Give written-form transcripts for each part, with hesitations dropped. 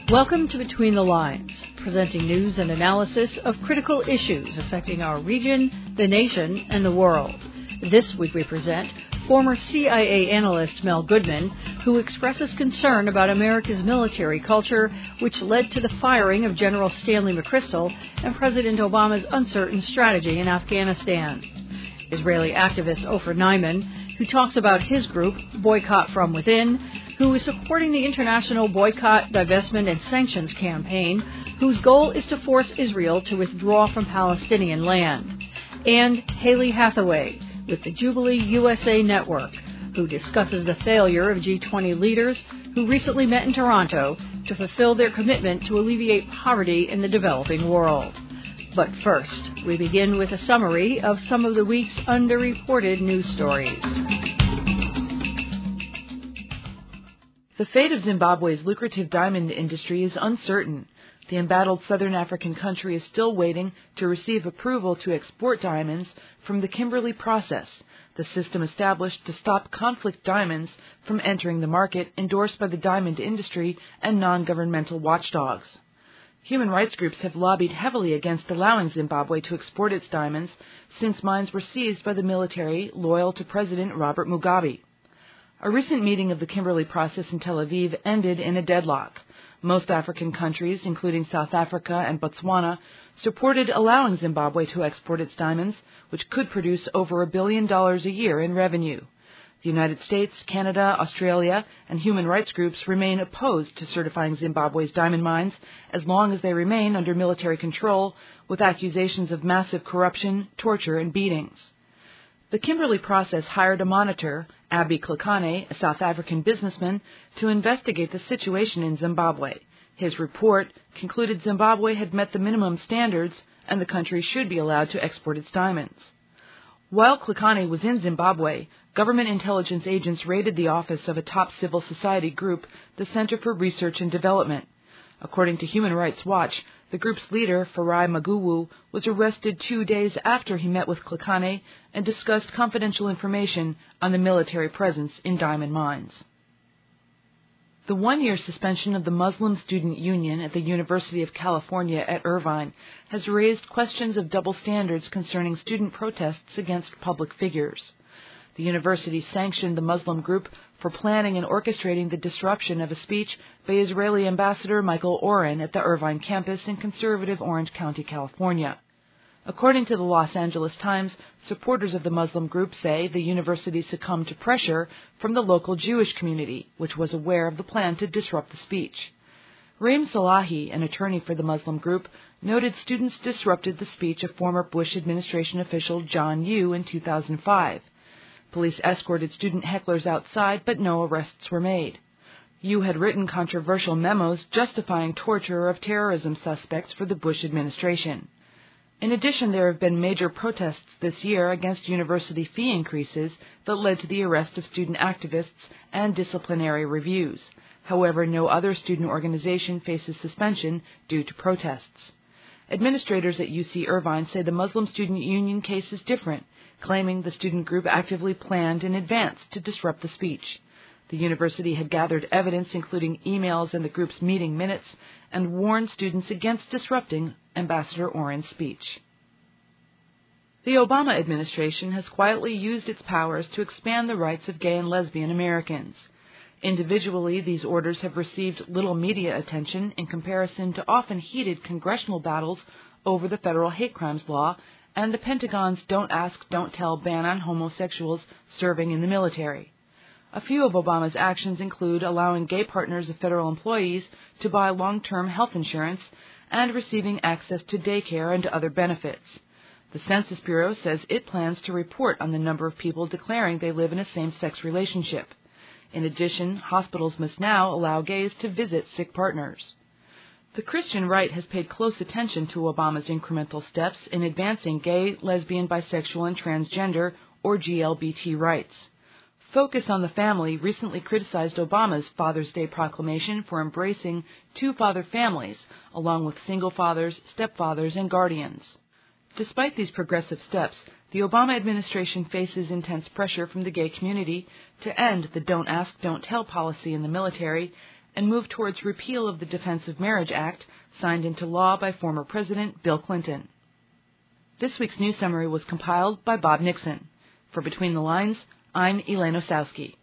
Welcome to Between the Lines, presenting news and analysis of critical issues affecting our region, the nation, and the world. This week we present former CIA analyst Mel Goodman, who expresses concern about America's military culture, which led to the firing of General Stanley McChrystal and President Obama's uncertain strategy in Afghanistan. Israeli activist Ofer Neiman, who talks about his group, Boycott from Within, who is supporting the international boycott, divestment, and sanctions campaign, whose goal is to force Israel to withdraw from Palestinian land. And Haley Hathaway, with the Jubilee USA Network, who discusses the failure of G20 leaders who recently met in Toronto to fulfill their commitment to alleviate poverty in the developing world. But first, we begin with a summary of some of the week's underreported news stories. The fate of Zimbabwe's lucrative diamond industry is uncertain. The embattled southern African country is still waiting to receive approval to export diamonds from the Kimberley process, the system established to stop conflict diamonds from entering the market, endorsed by the diamond industry and non-governmental watchdogs. Human rights groups have lobbied heavily against allowing Zimbabwe to export its diamonds since mines were seized by the military loyal to President Robert Mugabe. A recent meeting of the Kimberley process in Tel Aviv ended in a deadlock. Most African countries, including South Africa and Botswana, supported allowing Zimbabwe to export its diamonds, which could produce over $1 billion a year in revenue. The United States, Canada, Australia, and human rights groups remain opposed to certifying Zimbabwe's diamond mines as long as they remain under military control, with accusations of massive corruption, torture, and beatings. The Kimberley process hired a monitor, Abby Klekane, a South African businessman, to investigate the situation in Zimbabwe. His report concluded Zimbabwe had met the minimum standards and the country should be allowed to export its diamonds. While Klekane was in Zimbabwe, government intelligence agents raided the office of a top civil society group, the Center for Research and Development. According to Human Rights Watch, the group's leader, Farai Maguwu, was arrested 2 days after he met with Klekane and discussed confidential information on the military presence in diamond mines. The one-year suspension of the Muslim Student Union at the University of California at Irvine has raised questions of double standards concerning student protests against public figures. The university sanctioned the Muslim group for planning and orchestrating the disruption of a speech by Israeli Ambassador Michael Oren at the Irvine campus in conservative Orange County, California. According to the Los Angeles Times, supporters of the Muslim group say the university succumbed to pressure from the local Jewish community, which was aware of the plan to disrupt the speech. Reem Salahi, an attorney for the Muslim group, noted students disrupted the speech of former Bush administration official John Yoo in 2005. Police escorted student hecklers outside, but no arrests were made. Yoo had written controversial memos justifying torture of terrorism suspects for the Bush administration. In addition, there have been major protests this year against university fee increases that led to the arrest of student activists and disciplinary reviews. However, no other student organization faces suspension due to protests. Administrators at UC Irvine say the Muslim Student Union case is different, claiming the student group actively planned in advance to disrupt the speech. The university had gathered evidence, including emails and the group's meeting minutes, and warned students against disrupting Ambassador Oren's speech. The Obama administration has quietly used its powers to expand the rights of gay and lesbian Americans. Individually, these orders have received little media attention in comparison to often heated congressional battles over the federal hate crimes law and the Pentagon's Don't Ask, Don't Tell ban on homosexuals serving in the military. A few of Obama's actions include allowing gay partners of federal employees to buy long-term health insurance and receiving access to daycare and other benefits. The Census Bureau says it plans to report on the number of people declaring they live in a same-sex relationship. In addition, hospitals must now allow gays to visit sick partners. The Christian right has paid close attention to Obama's incremental steps in advancing gay, lesbian, bisexual, and transgender, or GLBT rights. Focus on the Family recently criticized Obama's Father's Day proclamation for embracing two-father families, along with single fathers, stepfathers, and guardians. Despite these progressive steps, the Obama administration faces intense pressure from the gay community to end the Don't Ask, Don't Tell policy in the military and move towards repeal of the Defense of Marriage Act, signed into law by former President Bill Clinton. This week's news summary was compiled by Bob Nixon. For Between the Lines, I'm Elaine Osowski.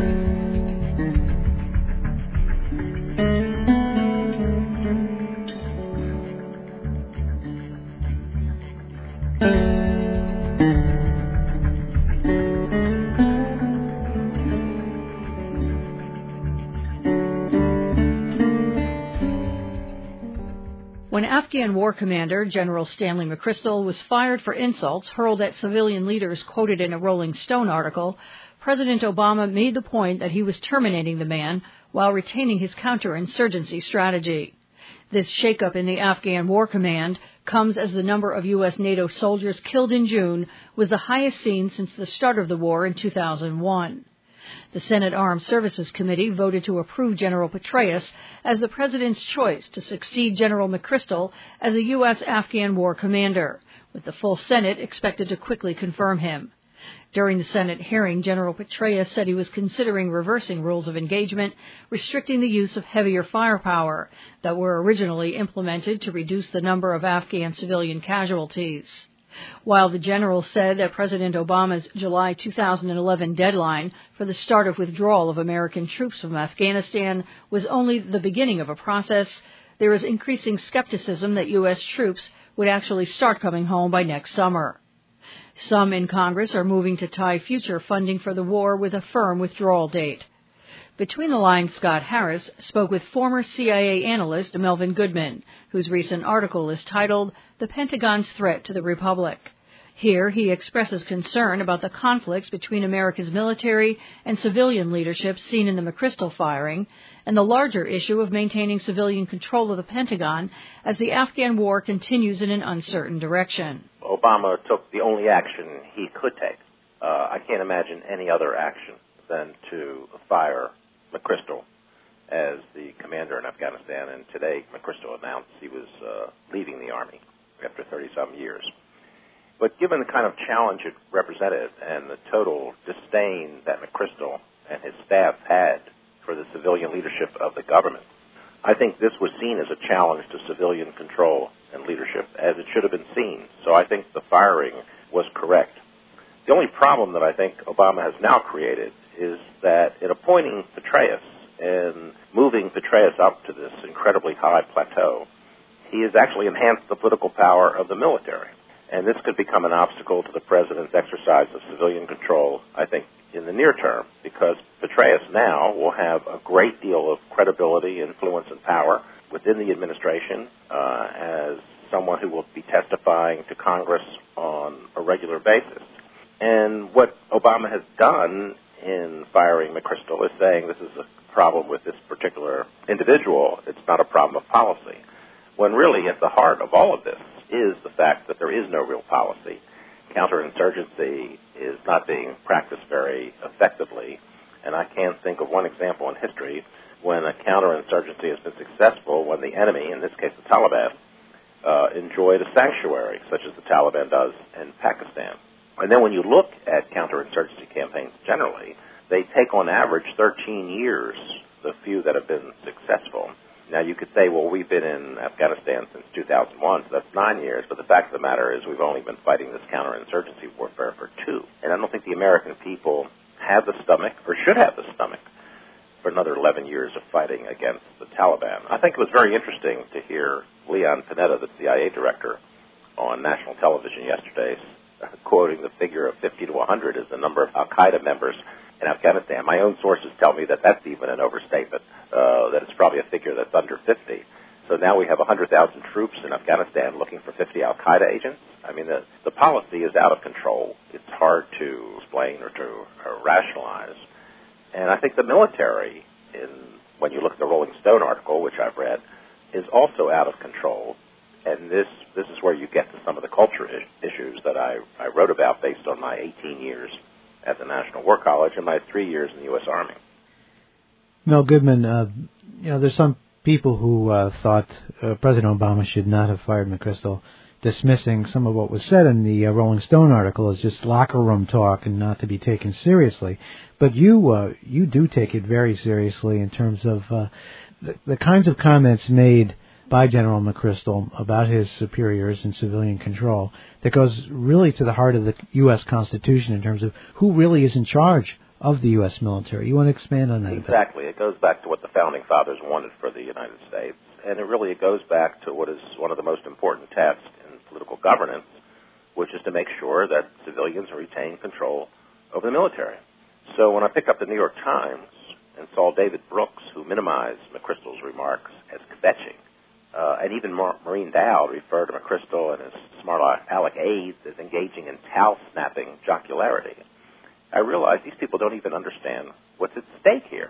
When Afghan War Commander General Stanley McChrystal was fired for insults hurled at civilian leaders quoted in a Rolling Stone article, President Obama made the point that he was terminating the man while retaining his counterinsurgency strategy. This shakeup in the Afghan War Command comes as the number of U.S. NATO soldiers killed in June was the highest seen since the start of the war in 2001. The Senate Armed Services Committee voted to approve General Petraeus as the president's choice to succeed General McChrystal as a U.S. Afghan war commander, with the full Senate expected to quickly confirm him. During the Senate hearing, General Petraeus said he was considering reversing rules of engagement, restricting the use of heavier firepower that were originally implemented to reduce the number of Afghan civilian casualties. While the general said that President Obama's July 2011 deadline for the start of withdrawal of American troops from Afghanistan was only the beginning of a process, there is increasing skepticism that U.S. troops would actually start coming home by next summer. Some in Congress are moving to tie future funding for the war with a firm withdrawal date. Between the Lines, Scott Harris spoke with former CIA analyst Melvin Goodman, whose recent article is titled "The Pentagon's Threat to the Republic." Here he expresses concern about the conflicts between America's military and civilian leadership seen in the McChrystal firing, and the larger issue of maintaining civilian control of the Pentagon as the Afghan war continues in an uncertain direction. Obama took the only action he could take. I can't imagine any other action than to fire McChrystal as the commander in Afghanistan, and today McChrystal announced he was leaving the Army after 30-some years. But given the kind of challenge it represented and the total disdain that McChrystal and his staff had for the civilian leadership of the government, I think this was seen as a challenge to civilian control and leadership, as it should have been seen. So I think the firing was correct. The only problem that I think Obama has now created is that in appointing Petraeus and moving Petraeus up to this incredibly high plateau, he has actually enhanced the political power of the military. And this could become an obstacle to the president's exercise of civilian control, I think, in the near term, because Petraeus now will have a great deal of credibility, influence, and power within the administration as someone who will be testifying to Congress on a regular basis. And what Obama has done in firing McChrystal is saying this is a problem with this particular individual. It's not a problem of policy. When really at the heart of all of this is the fact that there is no real policy. Counterinsurgency is not being practiced very effectively, and I can't think of one example in history when a counterinsurgency has been successful when the enemy, in this case the Taliban, enjoyed a sanctuary, such as the Taliban does in Pakistan. And then when you look at counterinsurgency campaigns generally, they take on average 13 years, the few that have been successful. Now, you could say, well, we've been in Afghanistan since 2001, so that's 9 years. But the fact of the matter is we've only been fighting this counterinsurgency warfare for 2. And I don't think the American people have the stomach, or should have the stomach, for another 11 years of fighting against the Taliban. I think it was very interesting to hear Leon Panetta, the CIA director, on national television yesterday, quoting the figure of 50 to 100 as the number of al-Qaeda members in Afghanistan. My own sources tell me that that's even an overstatement, that it's probably a figure that's under 50. So now we have 100,000 troops in Afghanistan looking for 50 al-Qaeda agents. I mean, the policy is out of control. It's hard to explain or to rationalize. And I think the military, when you look at the Rolling Stone article, which I've read, is also out of control. And this is where you get to some of the culture issues that I wrote about based on my 18 years at the National War College and my 3 years in the U.S. Army. Mel Goodman, there's some people who thought President Obama should not have fired McChrystal, dismissing some of what was said in the Rolling Stone article as just locker room talk and not to be taken seriously. But you do take it very seriously in terms of the kinds of comments made by General McChrystal about his superiors in civilian control that goes really to the heart of the U.S. Constitution in terms of who really is in charge of the U.S. military. You want to expand on that a bit? Exactly. It goes back to what the Founding Fathers wanted for the United States, and it goes back to what is one of the most important tasks in political governance, which is to make sure that civilians retain control over the military. So when I picked up the New York Times and saw David Brooks, who minimized McChrystal's remarks as kvetching, and even Maureen Dowd referred to McChrystal and his smart aleck aides as engaging in towel-snapping jocularity, I realized these people don't even understand what's at stake here.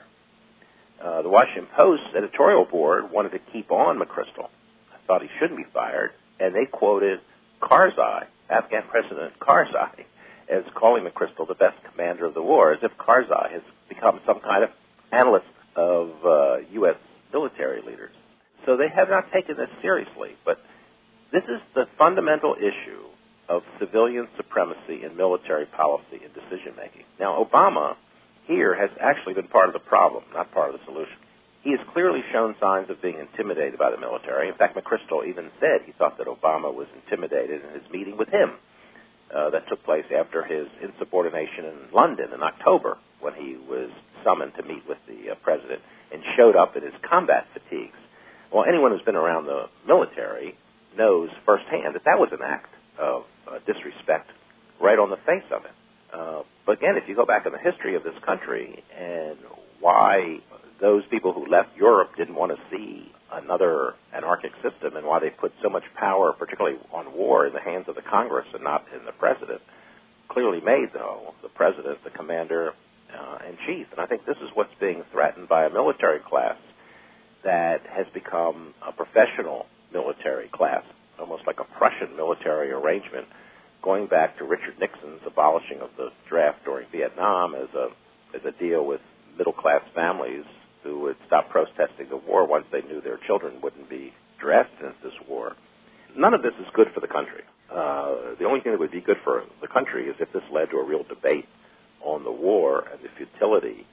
The Washington Post's editorial board wanted to keep on McChrystal. I thought he shouldn't be fired, and they quoted Karzai, Afghan President Karzai, as calling McChrystal the best commander of the war, as if Karzai has become some kind of analyst of U.S. military leaders. So they have not taken this seriously. But this is the fundamental issue of civilian supremacy in military policy and decision-making. Now, Obama here has actually been part of the problem, not part of the solution. He has clearly shown signs of being intimidated by the military. In fact, McChrystal even said he thought that Obama was intimidated in his meeting with him that took place after his insubordination in London in October, when he was summoned to meet with the president and showed up in his combat fatigues. Well, anyone who's been around the military knows firsthand that that was an act of disrespect right on the face of it. But again, if you go back in the history of this country and why those people who left Europe didn't want to see another anarchic system and why they put so much power, particularly on war, in the hands of the Congress and not in the president, clearly made, though, the president the commander-in-chief. And I think this is what's being threatened by a military class that has become a professional military class, almost like a Prussian military arrangement, going back to Richard Nixon's abolishing of the draft during Vietnam as a deal with middle-class families who would stop protesting the war once they knew their children wouldn't be drafted into this war. None of this is good for the country. The only thing that would be good for the country is if this led to a real debate on the war and the futility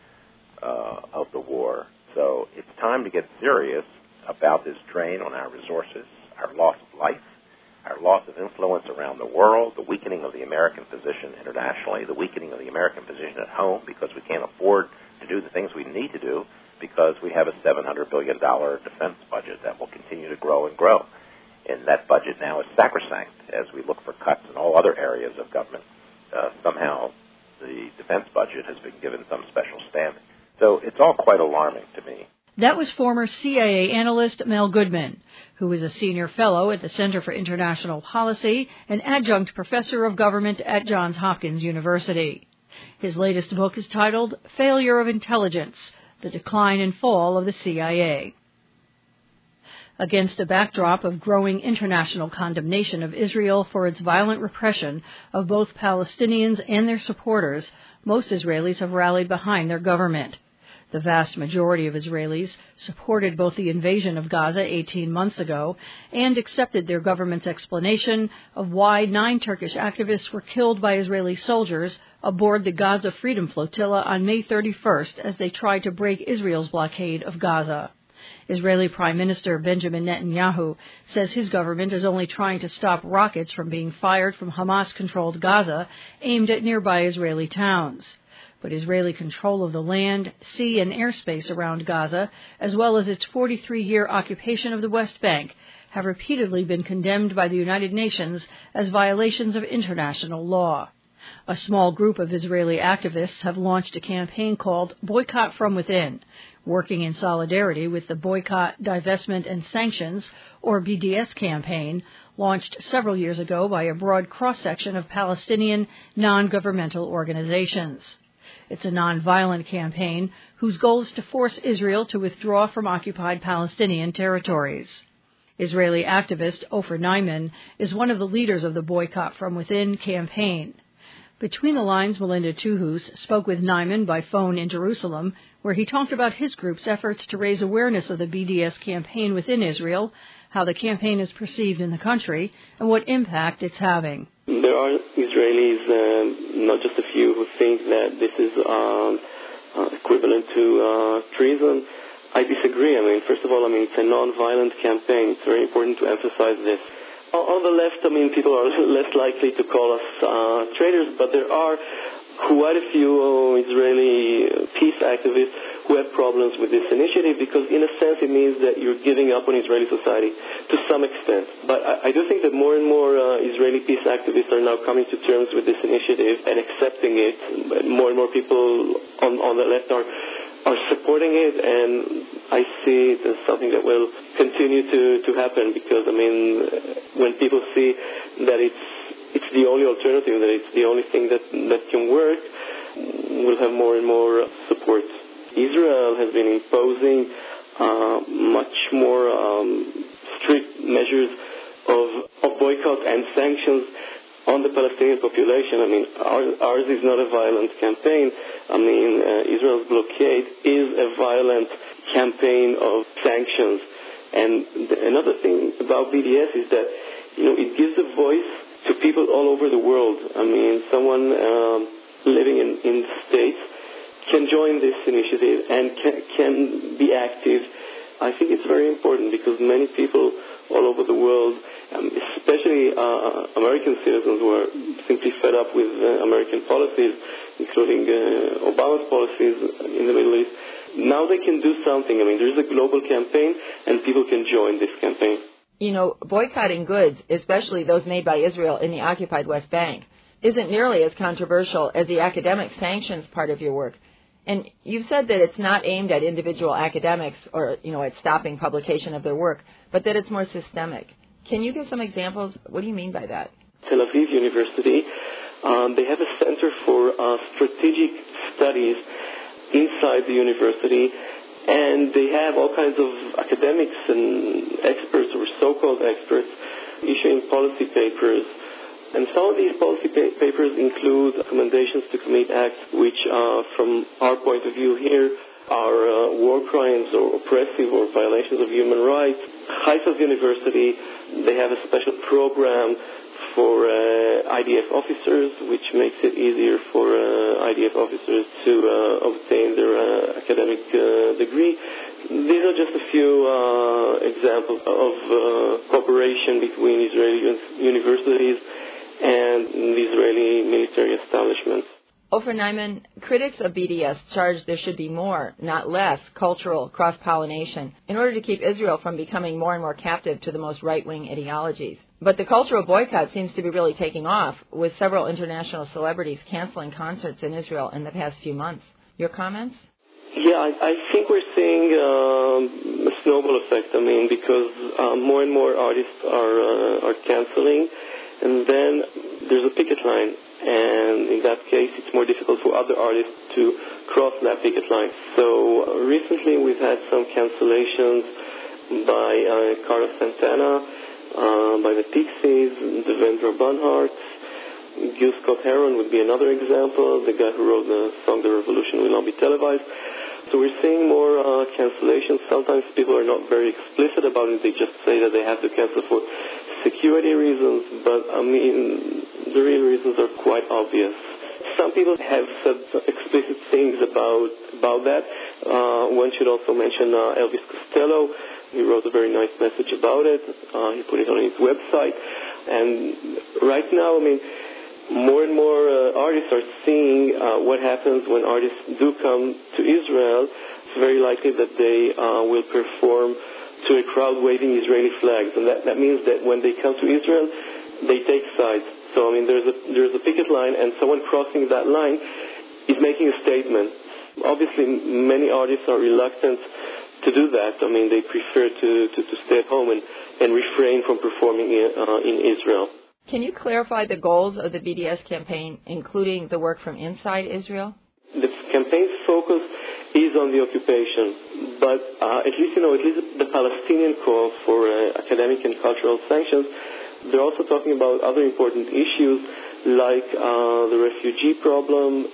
of the war. So it's time to get serious about this drain on our resources, our loss of life, our loss of influence around the world, the weakening of the American position internationally, the weakening of the American position at home because we can't afford to do the things we need to do because we have a $700 billion defense budget that will continue to grow and grow. And that budget now is sacrosanct as we look for cuts in all other areas of government. Somehow the defense budget has been given some special standing. So it's all quite alarming to me. That was former CIA analyst Mel Goodman, who is a senior fellow at the Center for International Policy and adjunct professor of government at Johns Hopkins University. His latest book is titled Failure of Intelligence: The Decline and Fall of the CIA. Against a backdrop of growing international condemnation of Israel for its violent repression of both Palestinians and their supporters, most Israelis have rallied behind their government. The vast majority of Israelis supported both the invasion of Gaza 18 months ago and accepted their government's explanation of why 9 Turkish activists were killed by Israeli soldiers aboard the Gaza Freedom Flotilla on May 31st as they tried to break Israel's blockade of Gaza. Israeli Prime Minister Benjamin Netanyahu says his government is only trying to stop rockets from being fired from Hamas-controlled Gaza aimed at nearby Israeli towns. But Israeli control of the land, sea, and airspace around Gaza, as well as its 43-year occupation of the West Bank, have repeatedly been condemned by the United Nations as violations of international law. A small group of Israeli activists have launched a campaign called Boycott from Within, working in solidarity with the Boycott, Divestment, and Sanctions, or BDS campaign, launched several years ago by a broad cross-section of Palestinian non-governmental organizations. It's a nonviolent campaign whose goal is to force Israel to withdraw from occupied Palestinian territories. Israeli activist Ofer Neiman is one of the leaders of the Boycott from Within campaign. Between the Lines, Melinda Tuhus spoke with Neiman by phone in Jerusalem, where he talked about his group's efforts to raise awareness of the BDS campaign within Israel, how the campaign is perceived in the country, and what impact it's having. There are Israelis, not just a few, who think that this is equivalent to treason. I disagree. I mean, first of all, it's a non-violent campaign. It's very important to emphasize this. On the left, people are less likely to call us traitors, but there are quite a few Israeli peace activists who have problems with this initiative because, in a sense, it means that you're giving up on Israeli society to some extent. But I do think that more and more Israeli peace activists are now coming to terms with this initiative and accepting it. More and more people on the left are supporting it, and I see it as something that will continue to happen because, when people see that it's the only alternative, that it's the only thing that can work, we'll have more and more support. Israel has been imposing much more strict measures of boycott and sanctions on the Palestinian population. Ours is not a violent campaign. Israel's blockade is a violent campaign of sanctions. And another thing about BDS is that, it gives a voice to people all over the world. Someone living in the States can join this initiative and can be active. I think it's very important because many people all over the world, especially American citizens who are simply fed up with American policies, including Obama's policies in the Middle East, now they can do something. There's a global campaign and people can join this campaign. Boycotting goods, especially those made by Israel in the occupied West Bank, isn't nearly as controversial as the academic sanctions part of your work. And you've said that it's not aimed at individual academics or, at stopping publication of their work, but that it's more systemic. Can you give some examples? What do you mean by that? Tel Aviv University, they have a Center for Strategic Studies inside the university, and they have all kinds of academics and experts or so-called experts issuing policy papers. And some of these policy papers include recommendations to commit acts which, from our point of view here, are war crimes or oppressive or violations of human rights. Haifa's University, they have a special program for IDF officers, which makes it easier for IDF officers to obtain their academic degree. These are just a few examples of cooperation between Israeli universities and the Israeli military establishments. Ofer Neiman, critics of BDS charge there should be more, not less, cultural cross-pollination in order to keep Israel from becoming more and more captive to the most right-wing ideologies. But the cultural boycott seems to be really taking off, with several international celebrities canceling concerts in Israel in the past few months. Your comments? Yeah, I think we're seeing a snowball effect. Because more and more artists are canceling. And then there's a picket line, and in that case, it's more difficult for other artists to cross that picket line. So recently, we've had some cancellations by Carlos Santana, by the Pixies, Devendra Banhart. Gil Scott-Heron would be another example, the guy who wrote the song "The Revolution Will Not Be Televised." So we're seeing more cancellations. Sometimes people are not very explicit about it. They just say that they have to cancel for security reasons, but the real reasons are quite obvious. Some people have said explicit things about that. One should also mention Elvis Costello. He wrote a very nice message about it. He put it on his website. And right now, more and more artists are seeing what happens when artists do come to Israel. It's very likely that they will perform to a crowd waving Israeli flags, and that means that when they come to Israel, they take sides. So there's a picket line, and someone crossing that line is making a statement. Obviously, many artists are reluctant to do that. They prefer to stay at home and refrain from performing in Israel. Can you clarify the goals of the BDS campaign, including the work from inside Israel? The campaign's focus is on the occupation, but at least the Palestinian call for academic and cultural sanctions, they're also talking about other important issues like the refugee problem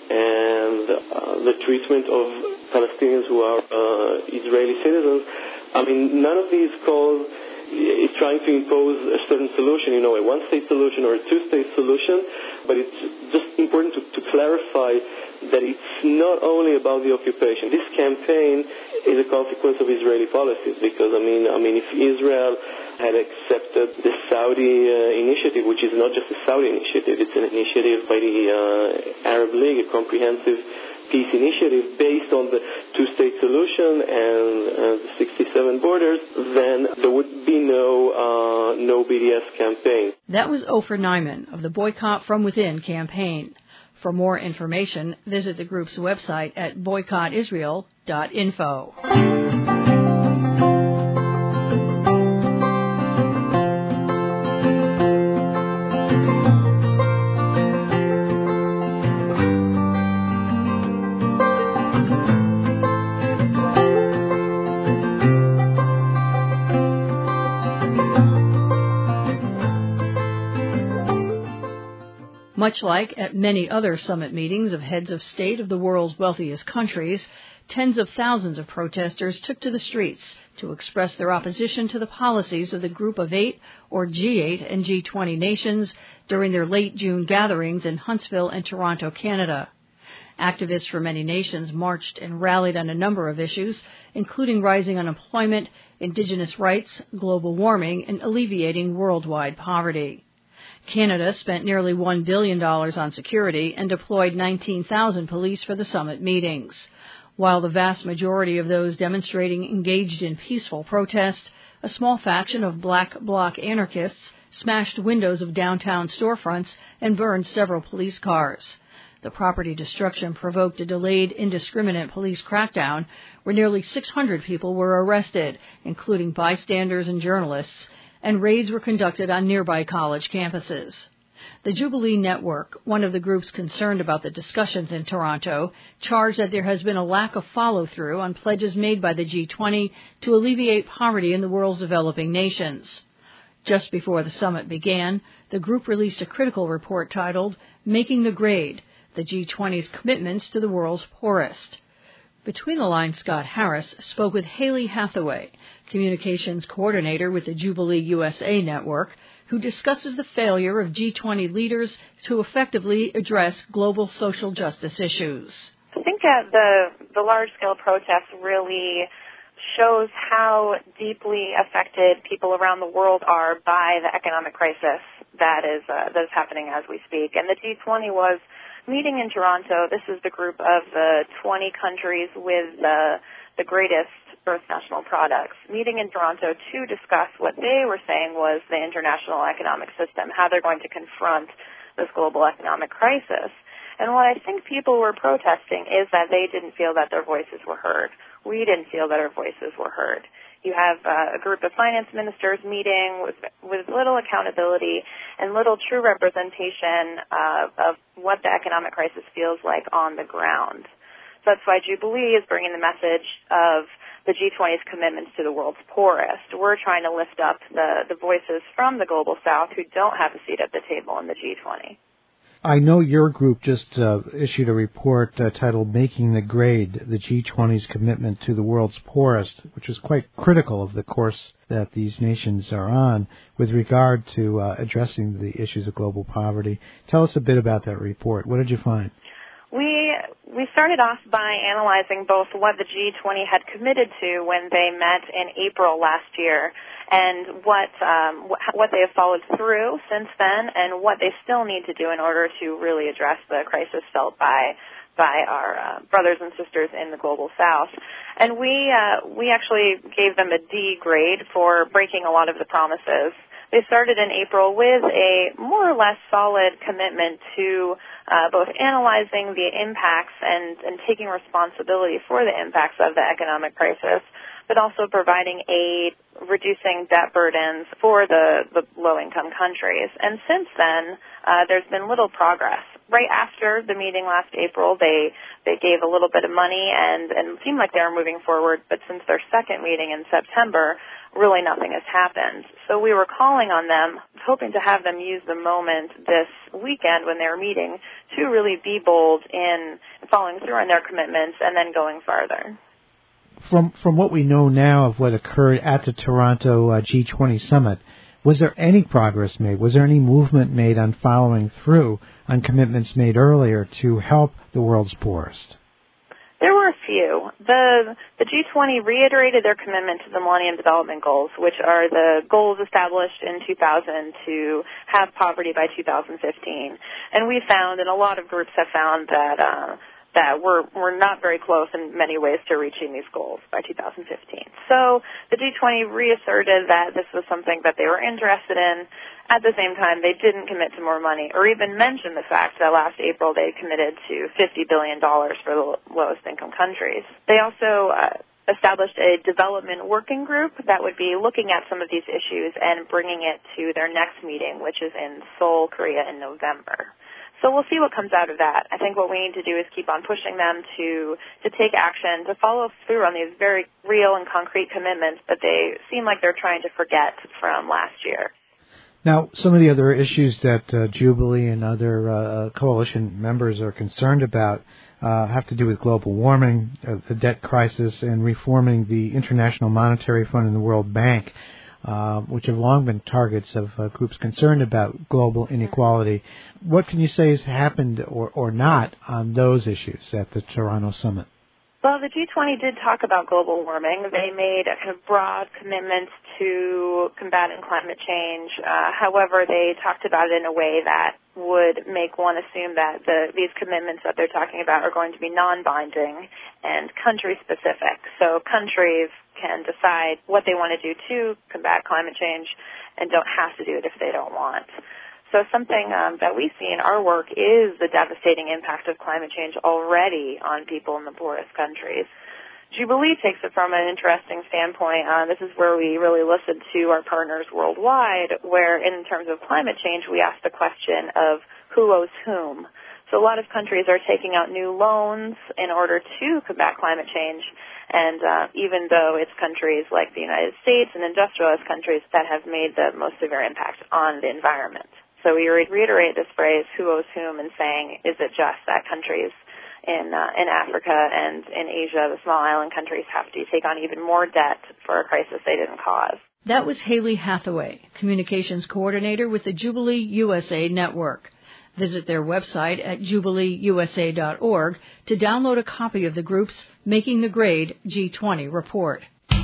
and the treatment of Palestinians who are Israeli citizens. None of these calls is trying to impose a certain solution, a one-state solution or a two-state solution, but it's just important to clarify that it's not only about the occupation. This campaign is a consequence of Israeli policies because, I mean, if Israel had accepted the Saudi initiative, which is not just a Saudi initiative, it's an initiative by the Arab League, a comprehensive peace initiative based on the two-state solution and the 67 borders, then there would be no BDS campaign. That was Ofer Nyman of the Boycott From Within campaign. For more information, visit the group's website at boycottisrael.info. Much like at many other summit meetings of heads of state of the world's wealthiest countries, tens of thousands of protesters took to the streets to express their opposition to the policies of the Group of Eight, or G8 and G20 nations during their late June gatherings in Huntsville and Toronto, Canada. Activists from many nations marched and rallied on a number of issues, including rising unemployment, indigenous rights, global warming, and alleviating worldwide poverty. Canada spent nearly $1 billion on security and deployed 19,000 police for the summit meetings. While the vast majority of those demonstrating engaged in peaceful protest, a small faction of black bloc anarchists smashed windows of downtown storefronts and burned several police cars. The property destruction provoked a delayed, indiscriminate police crackdown where nearly 600 people were arrested, including bystanders and journalists, and raids were conducted on nearby college campuses. The Jubilee Network, one of the groups concerned about the discussions in Toronto, charged that there has been a lack of follow-through on pledges made by the G20 to alleviate poverty in the world's developing nations. Just before the summit began, the group released a critical report titled Making the Grade, the G20's Commitments to the World's Poorest. Between the Lines, Scott Harris spoke with Haley Hathaway, communications coordinator with the Jubilee USA Network, who discusses the failure of G20 leaders to effectively address global social justice issues. I think the large-scale protests really shows how deeply affected people around the world are by the economic crisis that is happening as we speak. And the G20 was meeting in Toronto. This is the group of the 20 countries with the greatest gross national products, meeting in Toronto to discuss what they were saying was the international economic system, how they're going to confront this global economic crisis. And what I think people were protesting is that they didn't feel that their voices were heard. We didn't feel that our voices were heard. You have a group of finance ministers meeting with little accountability and little true representation of what the economic crisis feels like on the ground. So that's why Jubilee is bringing the message of the G20's commitments to the world's poorest. We're trying to lift up the voices from the global south who don't have a seat at the table in the G20. I know your group just issued a report titled Making the Grade, the G20's Commitment to the World's Poorest, which is quite critical of the course that these nations are on with regard to addressing the issues of global poverty. Tell us a bit about that report. What did you find? We started off by analyzing both what the G20 had committed to when they met in April last year and what they have followed through since then and what they still need to do in order to really address the crisis felt by our brothers and sisters in the global south. And we actually gave them a D grade for breaking a lot of the promises. They started in April with a more or less solid commitment to both analyzing the impacts and taking responsibility for the impacts of the economic crisis, but also providing aid, reducing debt burdens for the low-income countries. And since then, there's been little progress. Right after the meeting last April, they gave a little bit of money and it seemed like they were moving forward, but since their second meeting in September, really nothing has happened. So we were calling on them, hoping to have them use the moment this weekend when they were meeting to really be bold in following through on their commitments and then going farther. From what we know now of what occurred at the Toronto G20 summit, Was there any progress made? Was there any movement made on following through on commitments made earlier to help the world's poorest? There were a few. The G20 reiterated their commitment to the Millennium Development Goals, which are the goals established in 2000 to have poverty by 2015. And we found, and a lot of groups have found, that we're not very close in many ways to reaching these goals by 2015. So the G20 reasserted that this was something that they were interested in. At the same time, they didn't commit to more money or even mention the fact that last April they committed to $50 billion for the lowest income countries. They also established a development working group that would be looking at some of these issues and bringing it to their next meeting, which is in Seoul, Korea in November. So we'll see what comes out of that. I think what we need to do is keep on pushing them to take action, to follow through on these very real and concrete commitments that they seem like they're trying to forget from last year. Now, some of the other issues that Jubilee and other coalition members are concerned about have to do with global warming, the debt crisis, and reforming the International Monetary Fund and the World Bank, which have long been targets of groups concerned about global inequality. What can you say has happened or not on those issues at the Toronto summit? Well, the G20 did talk about global warming. They made a kind of broad commitments to combating climate change. However, they talked about it in a way that would make one assume that these commitments that they're talking about are going to be non-binding and country-specific. So countries can decide what they want to do to combat climate change and don't have to do it if they don't want. So something that we see in our work is the devastating impact of climate change already on people in the poorest countries. Jubilee takes it from an interesting standpoint. This is where we really listen to our partners worldwide, where in terms of climate change, we ask the question of who owes whom. So a lot of countries are taking out new loans in order to combat climate change, and even though it's countries like the United States and industrialized countries that have made the most severe impact on the environment. So we reiterate this phrase, who owes whom, and saying, is it just that countries in Africa and in Asia, the small island countries, have to take on even more debt for a crisis they didn't cause? That was Haley Hathaway, Communications Coordinator with the Jubilee USA Network. Visit their website at jubileeusa.org to download a copy of the group's Making the Grade G20 report.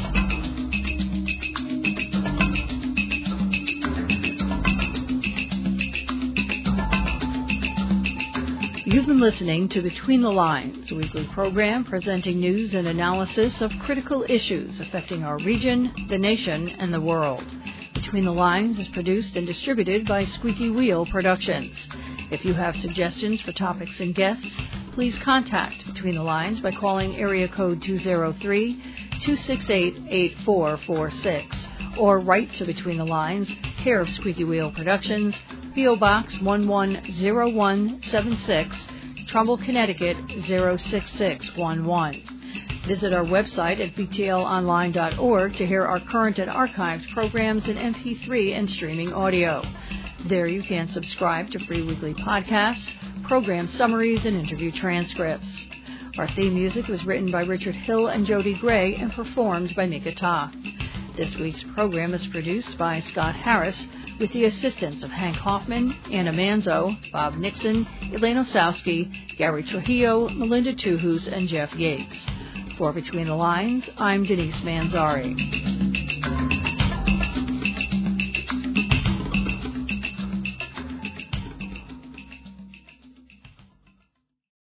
You've been listening to Between the Lines, a weekly program presenting news and analysis of critical issues affecting our region, the nation, and the world. Between the Lines is produced and distributed by Squeaky Wheel Productions. If you have suggestions for topics and guests, please contact Between the Lines by calling area code 203-268-8446 or write to Between the Lines, care of Squeaky Wheel Productions, P.O. Box 110176, Trumbull, Connecticut 06611. Visit our website at btlonline.org to hear our current and archived programs in MP3 and streaming audio. There you can subscribe to free weekly podcasts, program summaries, and interview transcripts. Our theme music was written by Richard Hill and Jody Gray and performed by Mika Ta. This week's program is produced by Scott Harris with the assistance of Hank Hoffman, Anna Manzo, Bob Nixon, Elaine Osowski, Gary Trujillo, Melinda Tuhus, and Jeff Yates. For Between the Lines, I'm Denise Manzari.